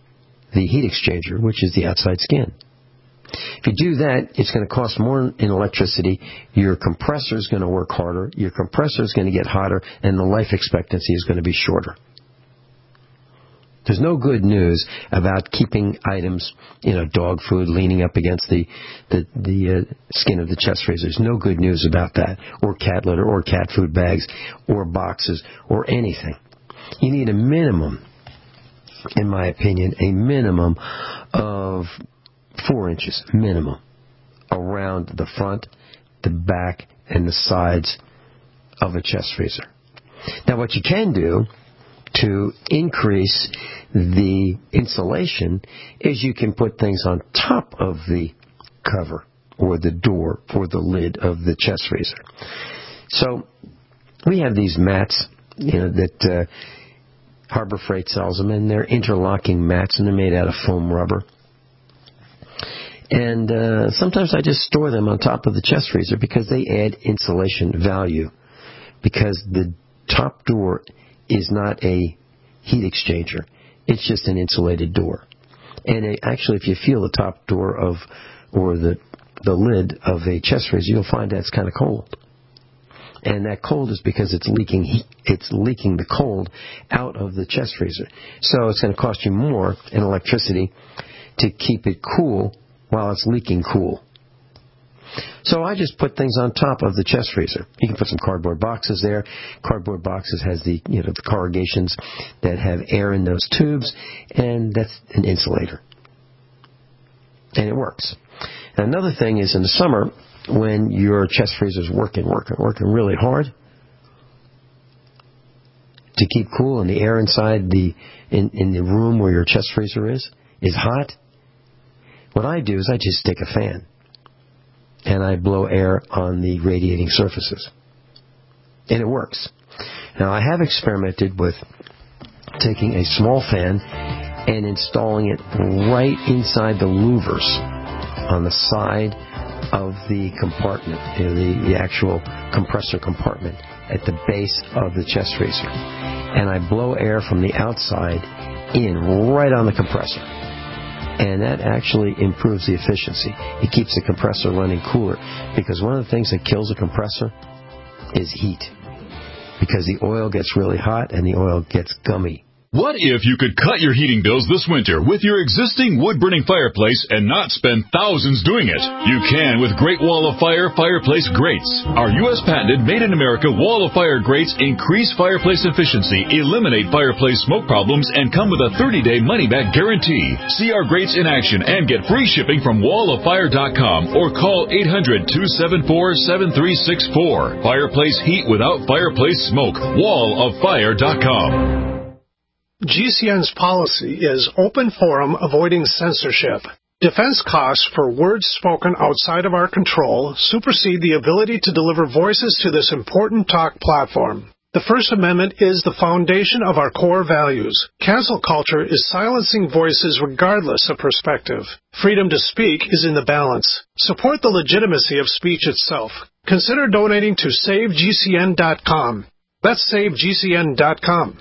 Speaker 3: the heat exchanger, which is the outside skin. If you do that, it's going to cost more in electricity. Your compressor is going to work harder. Your compressor is going to get hotter, and the life expectancy is going to be shorter. There's no good news about keeping items, you know, dog food leaning up against the the, the uh, skin of the chest freezer. There's no good news about that, or cat litter, or cat food bags, or boxes, or anything. You need a minimum, in my opinion, a minimum of four inches, minimum, around the front, the back, and the sides of a chest freezer. Now, what you can do to increase the insulation is you can put things on top of the cover or the door or the lid of the chest freezer. So we have these mats, you know, that uh, Harbor Freight sells them, and they're interlocking mats, and they're made out of foam rubber. And uh, sometimes I just store them on top of the chest freezer because they add insulation value, because the top door is not a heat exchanger. It's just an insulated door. And it, actually, if you feel the top door of, or the the lid of a chest freezer, you'll find that's kind of cold. And that cold is because it's leaking heat, it's leaking the cold out of the chest freezer. So it's going to cost you more in electricity to keep it cool while it's leaking cool. So I just put things on top of the chest freezer. You can put some cardboard boxes there. Cardboard boxes has the, you know, the corrugations that have air in those tubes, and that's an insulator. And it works. And another thing is, in the summer, when your chest freezer is working, working, working really hard to keep cool, and the air inside the in, in the room where your chest freezer is is hot, what I do is I just stick a fan. And I blow air on the radiating surfaces. And it works. Now, I have experimented with taking a small fan and installing it right inside the louvers on the side of the compartment, you know, the, the actual compressor compartment at the base of the chest freezer. And I blow air from the outside in right on the compressor. And that actually improves the efficiency. It keeps the compressor running cooler, because one of the things that kills a compressor is heat, because the oil gets really hot and the oil gets gummy.
Speaker 2: What if you could cut your heating bills this winter with your existing wood-burning fireplace and not spend thousands doing it? You can with Great Wall of Fire fireplace grates. Our U S patented made-in-America Wall of Fire grates increase fireplace efficiency, eliminate fireplace smoke problems, and come with a thirty-day money-back guarantee. See our grates in action and get free shipping from wall of fire dot com or call eight hundred, two seven four, seven three six four. Fireplace heat without fireplace smoke. wall of fire dot com.
Speaker 17: G C N's policy is open forum, avoiding censorship. Defense costs for words spoken outside of our control supersede the ability to deliver voices to this important talk platform. The First Amendment is the foundation of our core values. Cancel culture is silencing voices regardless of perspective. Freedom to speak is in the balance. Support the legitimacy of speech itself. Consider donating to save G C N dot com. That's save G C N dot com.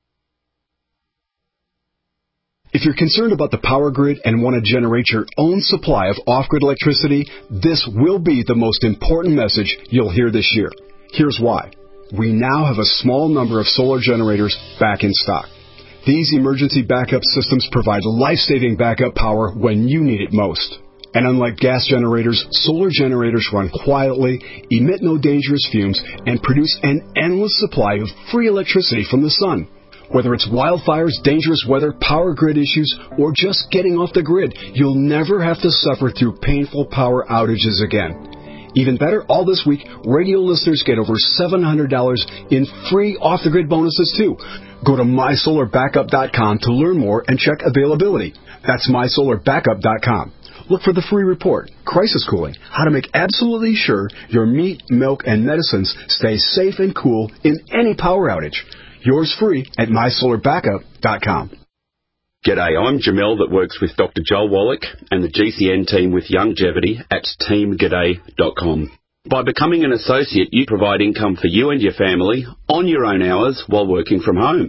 Speaker 18: If you're concerned about the power grid and want to generate your own supply of off-grid electricity, this will be the most important message you'll hear this year. Here's why. We now have a small number of solar generators back in stock. These emergency backup systems provide life-saving backup power when you need it most. And unlike gas generators, solar generators run quietly, emit no dangerous fumes, and produce an endless supply of free electricity from the sun. Whether it's wildfires, dangerous weather, power grid issues, or just getting off the grid, you'll never have to suffer through painful power outages again. Even better, all this week, radio listeners get over seven hundred dollars in free off-the-grid bonuses, too. Go to my solar backup dot com to learn more and check availability. That's my solar backup dot com. Look for the free report, Crisis Cooling, how to make absolutely sure your meat, milk, and medicines stay safe and cool in any power outage. Yours free at my solar backup dot com.
Speaker 19: G'day, I'm Jamel that works with Doctor Joel Wallach and the G C N team with Longevity at team g'day dot com. By becoming an associate, you provide income for you and your family on your own hours while working from home.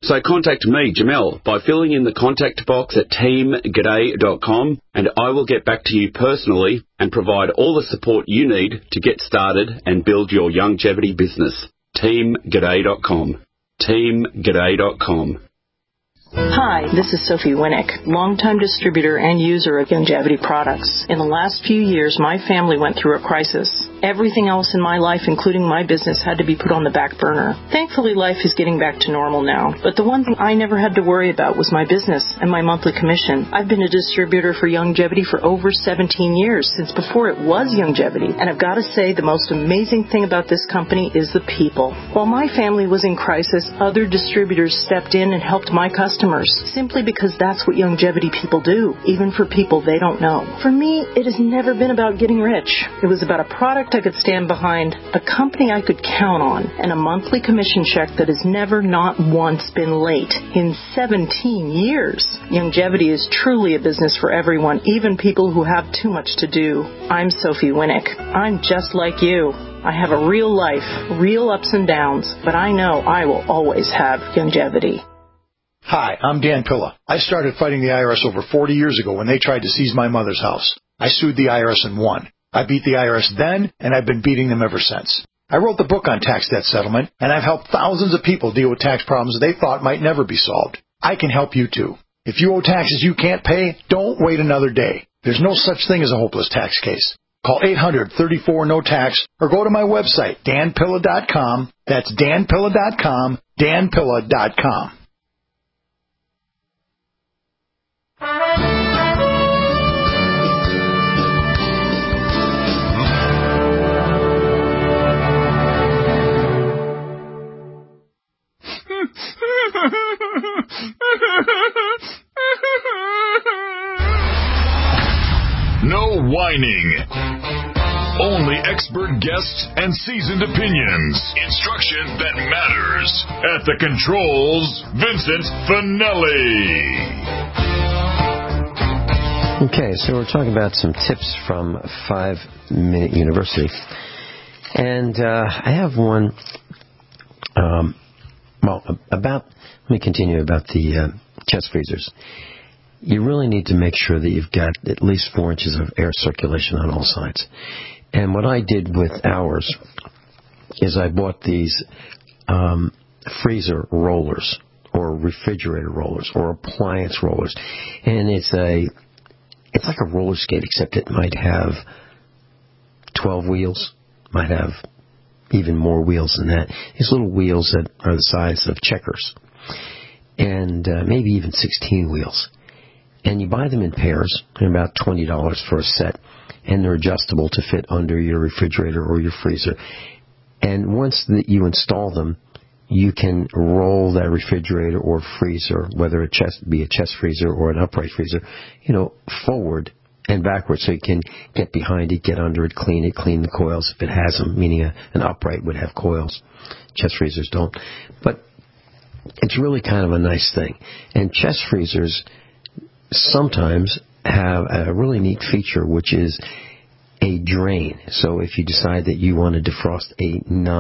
Speaker 19: So contact me, Jamel, by filling in the contact box at team g'day dot com, and I will get back to you personally and provide all the support you need to get started and build your longevity business. team g'day dot com. team g'day dot com.
Speaker 8: Hi, this is Sophie Winnick, longtime distributor and user of Longevity products. In the last few years, my family went through a crisis. Everything else in my life, including my business, had to be put on the back burner. Thankfully, life is getting back to normal now. But the one thing I never had to worry about was my business and my monthly commission. I've been a distributor for Longevity for over seventeen years, since before it was Longevity. And I've got to say, the most amazing thing about this company is the people. While my family was in crisis, other distributors stepped in and helped my customers, simply because that's what Longevity people do, even for people they don't know. For me, it has never been about getting rich. It was about a product I could stand behind, a company I could count on, and a monthly commission check that has never, not once, been late in seventeen years. Longevity is truly a business for everyone, even people who have too much to do. I'm Sophie Winnick. I'm just like you. I have a real life, real ups and downs, but I know I will always have Longevity.
Speaker 20: Hi, I'm Dan Pilla. I started fighting the I R S over forty years ago when they tried to seize my mother's house. I sued the I R S and won. I beat the I R S then, and I've been beating them ever since. I wrote the book on tax debt settlement, and I've helped thousands of people deal with tax problems they thought might never be solved. I can help you too. If you owe taxes you can't pay, don't wait another day. There's no such thing as a hopeless tax case. Call eight hundred, thirty-four, no tax or go to my website, dan pilla dot com. That's dan pilla dot com, dan pilla dot com.
Speaker 2: No whining. Only expert guests and seasoned opinions. Instruction that matters. At the controls, Vincent Finelli.
Speaker 3: Okay, so we're talking about some tips from Five Minute University. And uh, I have one, um, well, about, let me continue about the uh, chest freezers. You really need to make sure that you've got at least four inches of air circulation on all sides. And what I did with ours is I bought these um, freezer rollers or refrigerator rollers or appliance rollers. And it's a it's like a roller skate, except it might have twelve wheels, might have even more wheels than that. These little wheels that are the size of checkers, and uh, maybe even sixteen wheels. And you buy them in pairs. They're about twenty dollars for a set, and they're adjustable to fit under your refrigerator or your freezer. And once that you install them, you can roll that refrigerator or freezer, whether it chest, be a chest freezer or an upright freezer, you know, forward and backwards, so you can get behind it, get under it, clean it, clean the coils if it has them, meaning a, an upright would have coils. Chest freezers don't. But it's really kind of a nice thing. And chest freezers sometimes have a really neat feature, which is a drain. So if you decide that you want to defrost a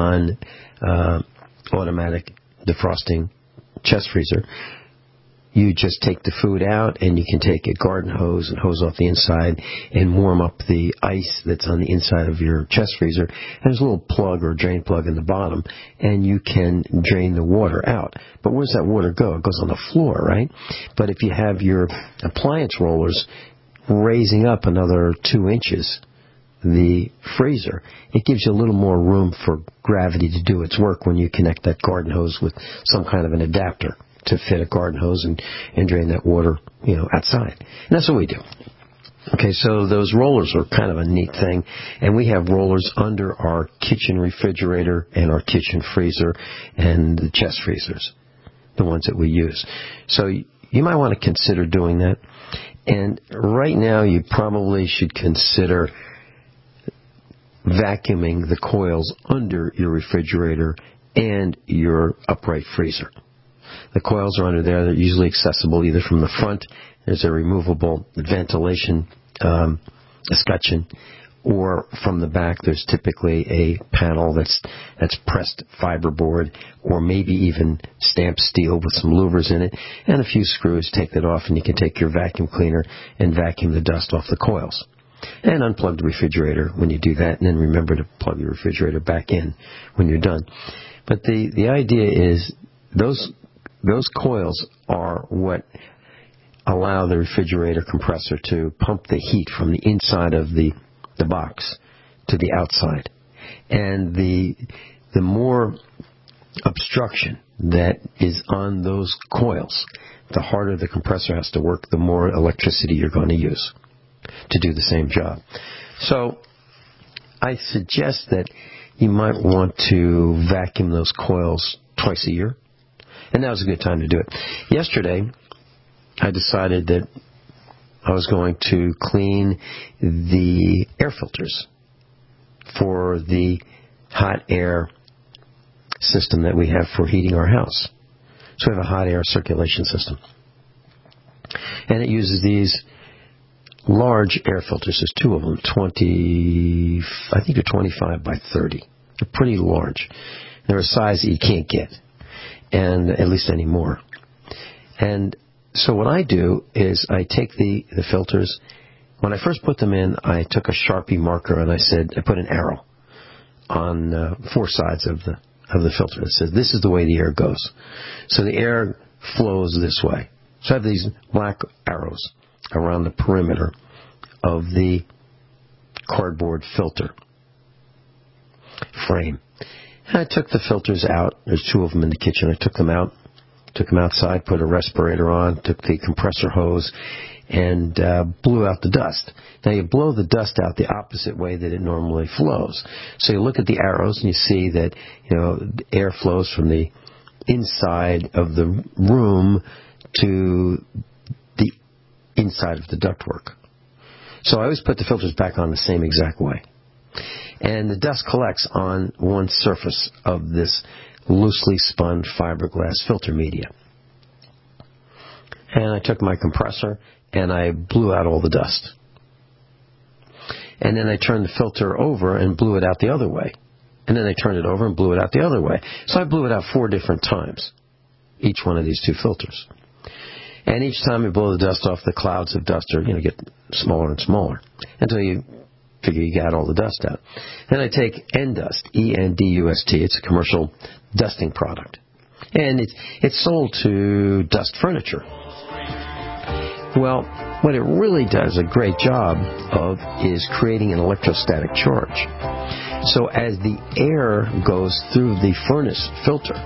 Speaker 3: non-automatic uh, defrosting chest freezer, you just take the food out and you can take a garden hose and hose off the inside and warm up the ice that's on the inside of your chest freezer. And there's a little plug or drain plug in the bottom, and you can drain the water out. But where does that water go? It goes on the floor, right? But if you have your appliance rollers raising up another two inches, the freezer, it gives you a little more room for gravity to do its work when you connect that garden hose with some kind of an adapter to fit a garden hose and, and drain that water, you know, outside. And that's what we do. Okay, so those rollers are kind of a neat thing. And we have rollers under our kitchen refrigerator and our kitchen freezer and the chest freezers, the ones that we use. So you might want to consider doing that. And right now you probably should consider vacuuming the coils under your refrigerator and your upright freezer. The coils are under there. They're usually accessible either from the front. There's a removable ventilation um, escutcheon, or from the back there's typically a panel that's that's pressed fiberboard or maybe even stamped steel with some louvers in it and a few screws. Take that off and you can take your vacuum cleaner and vacuum the dust off the coils. And unplug the refrigerator when you do that, and then remember to plug your refrigerator back in when you're done. But the, the idea is those those coils are what allow the refrigerator compressor to pump the heat from the inside of the, the box to the outside. And the the more obstruction that is on those coils, the harder the compressor has to work, the more electricity you're going to use to do the same job. So I suggest that you might want to vacuum those coils twice a year. And now's a good time to do it. Yesterday, I decided that I was going to clean the air filters for the hot air system that we have for heating our house. So we have a hot air circulation system. And it uses these large air filters. There's two of them, twenty, I think they're twenty-five by thirty. They're pretty large. They're a size that you can't get, and at least anymore. And so what I do is I take the, the filters. When I first put them in, I took a Sharpie marker and I said, I put an arrow on uh, four sides of the of the filter that says, this is the way the air goes. So the air flows this way. So I have these black arrows around the perimeter of the cardboard filter frame. And I took the filters out. There's two of them in the kitchen. I took them out, took them outside, put a respirator on, took the compressor hose, and uh, blew out the dust. Now you blow the dust out the opposite way that it normally flows. So you look at the arrows and you see that, you know, air flows from the inside of the room to the inside of the ductwork. So I always put the filters back on the same exact way. And the dust collects on one surface of this loosely spun fiberglass filter media. And I took my compressor and I blew out all the dust. And then I turned the filter over and blew it out the other way. And then I turned it over and blew it out the other way. So I blew it out four different times, each one of these two filters. And each time you blow the dust off, the clouds of dust are, you know, get smaller and smaller until you figure you got all the dust out. Then I take Endust, E N D U S T. It's a commercial dusting product. And it's, it's sold to dust furniture. Well, what it really does a great job of is creating an electrostatic charge. So as the air goes through the furnace filter,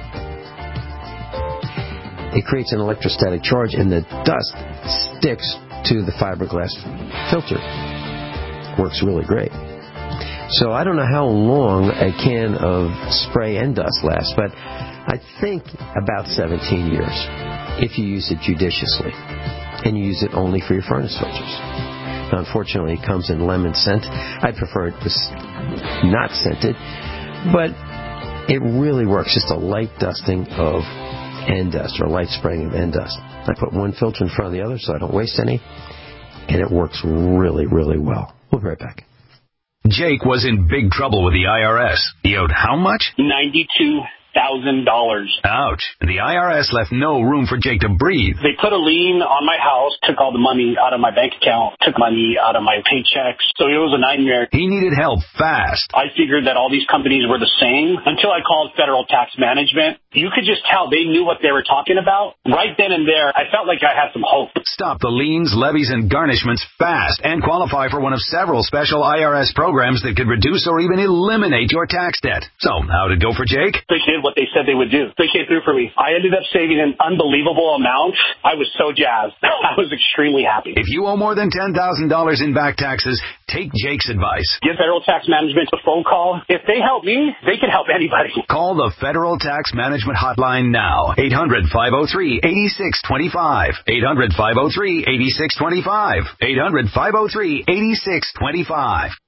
Speaker 3: it creates an electrostatic charge and the dust sticks to the fiberglass filter. Works really great. So I don't know how long a can of spray Endust lasts, but I think about seventeen years if you use it judiciously and you use it only for your furnace filters. Now, unfortunately, it comes in lemon scent. I prefer it was not scented, but it really works. Just a light dusting of Endust or a light spraying of Endust. I put one filter in front of the other so I don't waste any, and it works really, really well. We'll be right back.
Speaker 21: Jake was in big trouble with the I R S. He owed how much?
Speaker 22: ninety-two thousand dollars.
Speaker 21: Ouch. The I R S left no room for Jake to breathe.
Speaker 22: They put a lien on my house, took all the money out of my bank account, took money out of my paychecks. So it was a nightmare.
Speaker 21: He needed help fast.
Speaker 22: I figured that all these companies were the same until I called Federal Tax Management. You could just tell they knew what they were talking about. Right then and there, I felt like I had some hope.
Speaker 21: Stop the liens, levies, and garnishments fast and qualify for one of several special I R S programs that could reduce or even eliminate your tax debt. So, how'd it go for Jake?
Speaker 22: They did what they said they would do. They came through for me. I ended up saving an unbelievable amount. I was so jazzed. I was extremely happy.
Speaker 21: If you owe more than ten thousand dollars in back taxes, take Jake's advice.
Speaker 22: Give Federal Tax Management a phone call. If they help me, they can help anybody.
Speaker 21: Call the Federal Tax Management Hotline now. eight hundred, five oh three, eight six two five. eight hundred, five oh three, eight six two five. eight hundred, five oh three, eight six two five.